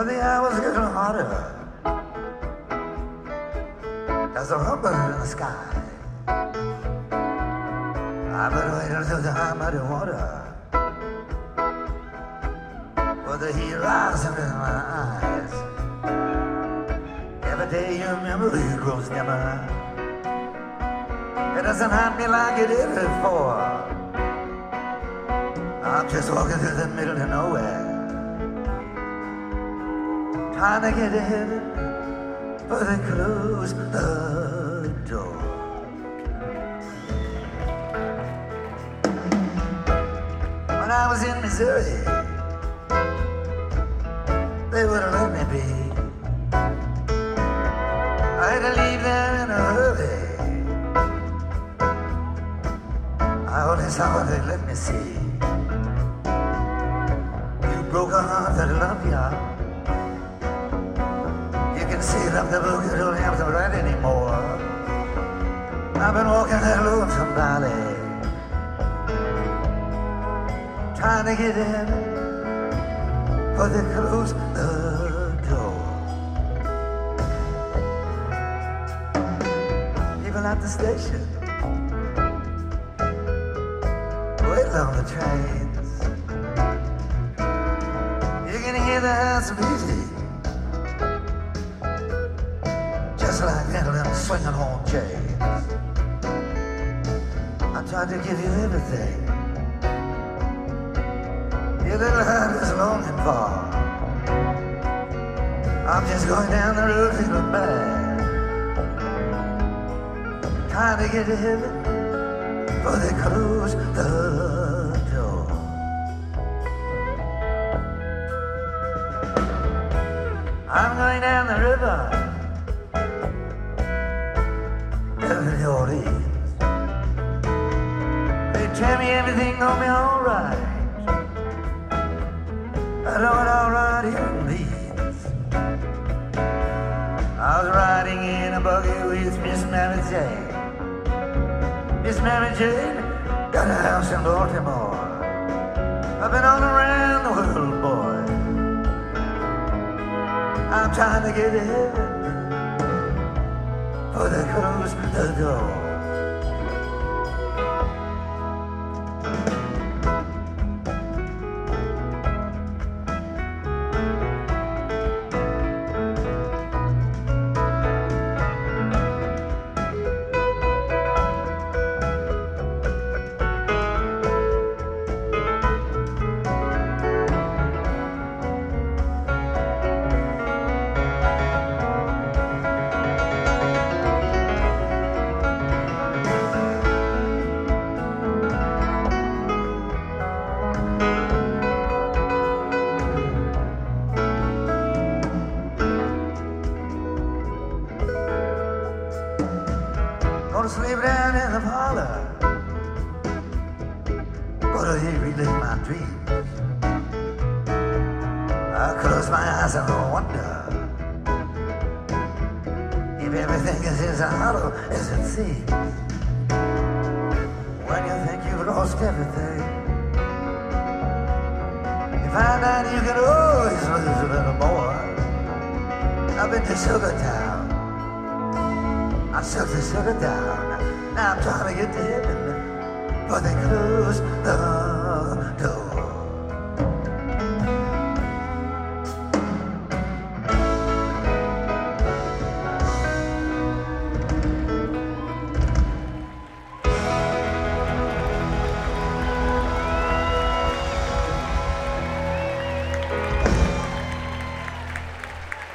Well, the hours getting hotter as the rumble in the sky. I've been waiting through the high muddy water for the heat rising in my eyes. Every day your memory grows dimmer. It doesn't haunt me like it did before. I'm just walking through the middle of nowhere, trying to get to heaven, but they close the door. When I was in Missouri, they wouldn't let me be. I had to leave there in a hurry. I only saw what they let me see. You broke a heart that loved ya. You can see it up the book, you don't have to write anymore. I've been walking that lonesome valley, trying to get in, but they close the door. People at the station, waiting on the trains. You can hear the house music, just like pendulum swinging on chains. I tried to give you everything your little heart is longing for. I'm just going down the road feeling bad, trying to get to heaven, but they close the door. I'm going down the river to New Orleans. They tell me everything gonna be alright. I know what alright even means. I was riding in a buggy with Miss Mary Jane. Miss Mary Jane got a house in Baltimore. I've been all around the world, boy. I'm trying to get to heaven, but they close the door. Gonna sleep down in the parlor, gonna relive my dreams. I close my eyes and I wonder if everything is as hollow as it seems. When you think you've lost everything, you find out you can always lose a little more. I've been to Sugar Town, I shut the sugar down. Now I'm trying to get to heaven, but they close the